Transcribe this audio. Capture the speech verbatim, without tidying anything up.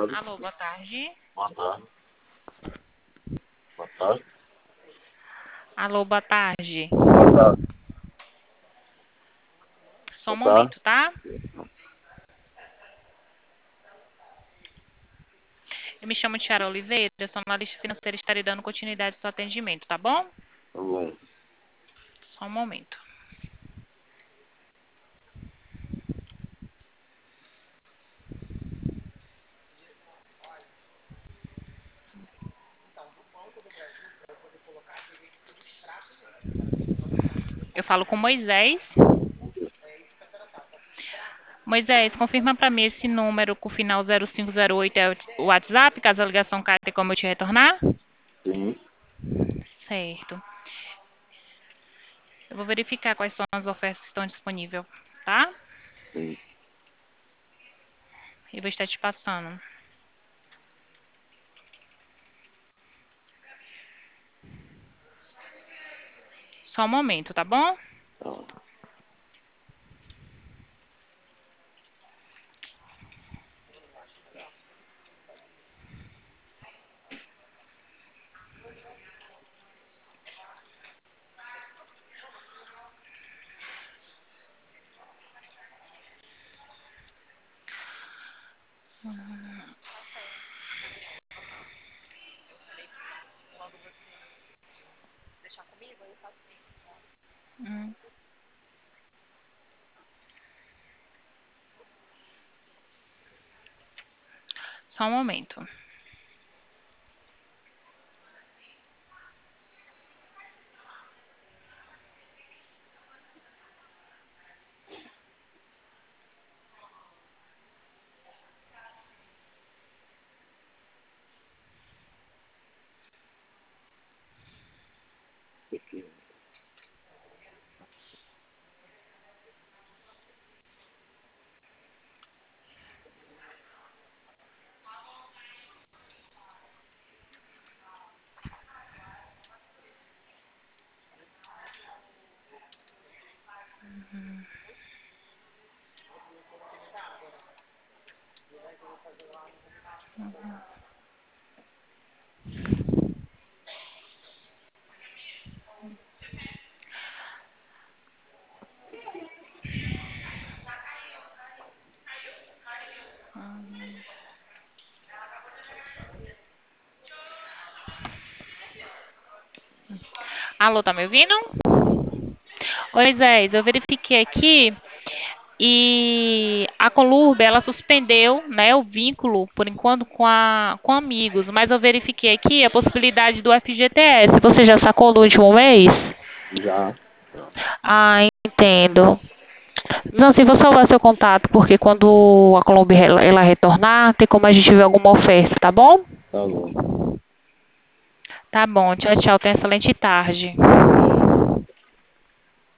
tarde. Alô, boa tarde. Boa tarde. Boa tarde. Alô, boa tarde. Boa tarde. Só um Boa tarde. momento, tá? Eu me chamo Tiara Oliveira, eu sou analista financeira e estarei dando continuidade ao seu atendimento, tá bom? Tá bom. Só um momento. Eu falo com Moisés. Moisés, confirma para mim esse número com o final zero cinco zero oito é o WhatsApp, caso a ligação caia, tem como eu te retornar? Sim. Certo. Eu vou verificar quais são as ofertas que estão disponíveis, tá? Sim. E vou estar te passando. Só um momento, tá bom? Tá. Hum. Só um momento. Alô, tá me ouvindo? Oi, Zé, eu verifiquei aqui e a Colurb, ela suspendeu, né, o vínculo, por enquanto, com, a, com amigos, mas eu verifiquei aqui a possibilidade do F G T S. Você já sacou no último mês? Já. Já. Ah, entendo. Não, se vou salvar seu contato, porque quando a Colômbia ela, ela retornar, tem como a gente ver alguma oferta, tá bom? Tá bom. Tá bom, tchau, tchau. Tenha excelente tarde.